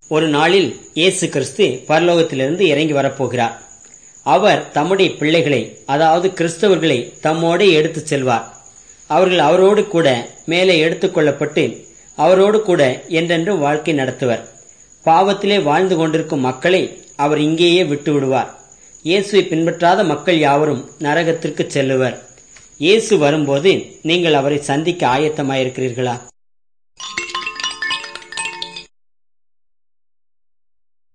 ஒரு நாளில் இயேசு கிறிஸ்து பரலோகத்திலிருந்து இறங்கி வரப்போகிறார். அவர் தம்முடைய பிள்ளைகளை, அதாவது கிறிஸ்தவர்களை தம்மோடு எடுத்துச் செல்வார். அவர்கள் அவரோடு கூட மேலே எடுத்துக் கொள்ளப்பட்டு அவரோடு கூட என்றென்றும் வாழ்க்கை நடத்துவர். பாவத்திலே வாழ்ந்து கொண்டிருக்கும் மக்களை அவர் இங்கேயே விட்டு விடுவார். இயேசுவை பின்பற்றாத மக்கள் யாவரும் நரகத்திற்கு செல்லுவர். இயேசு வரும்போது நீங்கள் அவரை சந்திக்க ஆயத்தமாயிருக்கிறீர்களா?